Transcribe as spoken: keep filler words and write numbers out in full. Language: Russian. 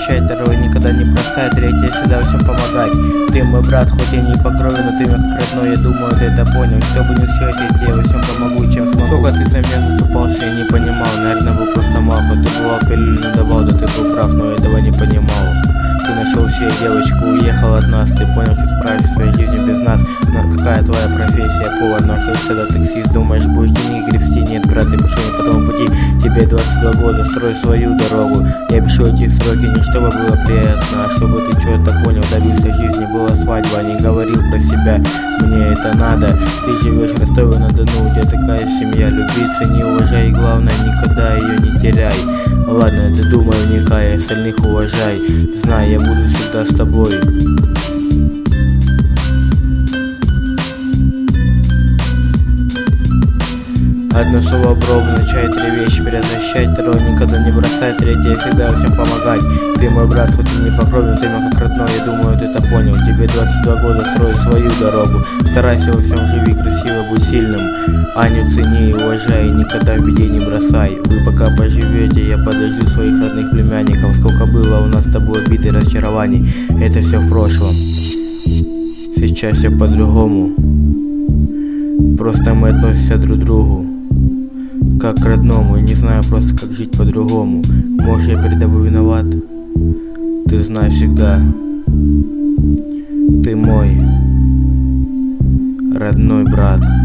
защищать, второй никогда не бросать, третий всегда всем помогать. Ты мой брат, хоть и не по крови, но ты мне как родной, я думаю, ты это понял. Все бы не все, я тебе во всем помогу, чем смогу. Сколько ты за меня заступался, я не понимал, наверное, был просто мал. Хоть ты бывал или не давал, да ты был прав, но я этого не понимал. Ты нашел себе девочку, уехал от нас, ты понял, что справишься своей жизнью без нас. Но какая твоя профессия? Повар, научился когда таксист, думаешь, будешь денег гребсти? Нет, брат, ты пошел не по тому пути. Тебе двадцать два года, строй свою дорогу. Я пишу эти сроки не чтобы было приятно, а чтобы ты что-то понял, добился жизни. Была свадьба, не говорил про себя, мне это надо. Ты живешь в Ростове-на-Дону, у тебя такая семья. Любиться не уважай, главное, никогда ее не теряй. Ладно, ты думай, вникай, остальных уважай. Знай, я буду всегда с тобой. Одно слово бро означает три вещи: перезащищать, второе никогда не бросать, третье всегда всем помогать. Ты мой брат, хоть и не по крови, но ты мне как родной, я думаю, ты это понял. Тебе двадцать два года, строй свою дорогу. Старайся во всем, живи красиво, будь сильным. Аню цени и уважай, никогда в беде не бросай. Вы пока поживете, я подожду своих родных племянников. Сколько было у нас с тобой обид и разочарований, это все в прошлом. Сейчас все по-другому. Просто мы относимся друг к другу как к родному, и не знаю просто как жить по-другому. Может, я перед тобой виноват? Ты знай всегда, ты мой родной брат.